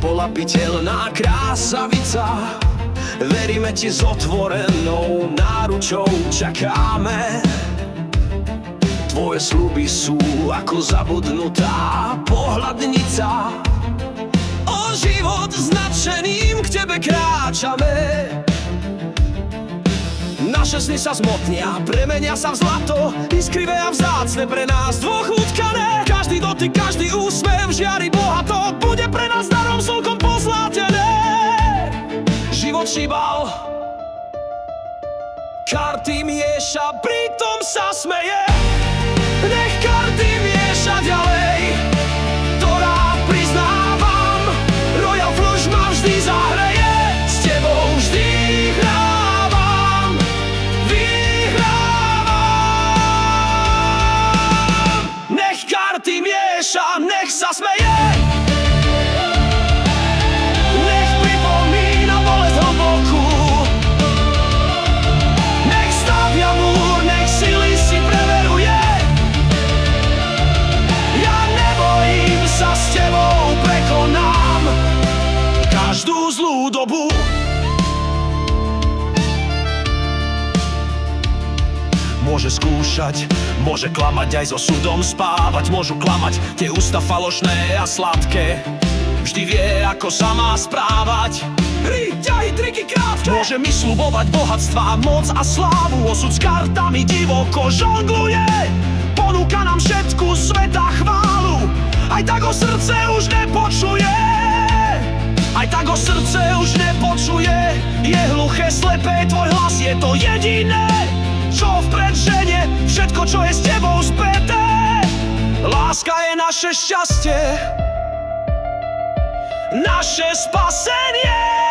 bola bytelná krásavica. Veríme ti s otvorenou náručou, čakáme. Tvoje sľuby sú ako zabudnutá pohľadnica. O život s nadšeným k tebe kráčame. Naše sny sa zmotnia, premenia sa v zlato, iskrivé a vzácne pre nás dvoch utkané. Každý dotyk, každý úsmev žiari bohato, bude pre nás darom slnkom pozlátené. Život šíbal, karty mieša, pritom sa smeje. Nech karty mieša ďalej, ktorá priznávam, Royal Flush ma vždy zahreje. S tebou vždy hrávam, vyhrávam. Nech karty mieša, nech sa smeje. Nech pripomína bolesť hlbokú. Nech stavia múr, nech sily si preveruje. Ja nebojím sa, s tebou prekonám každú zlú dobu. Môže skúšať, môže klamať, aj so súdom spávať. Môžu klamať tie ústa falošné a sladké. Vždy vie, ako sa má správať. Hry, ťahy, triky, krátke. Môže mi sľubovať bohatstva, moc a slávu. Osud s kartami divoko žongluje. Ponúka nám všetku sveta chválu. Aj tak ho srdce už nepočuje. Aj tak ho srdce už nepočuje. Je hluché, slepé, tvoj hlas je to jediné, čo vpred ženie všetko, čo je s tebou späté. Láska je naše šťastie, naše spasenie.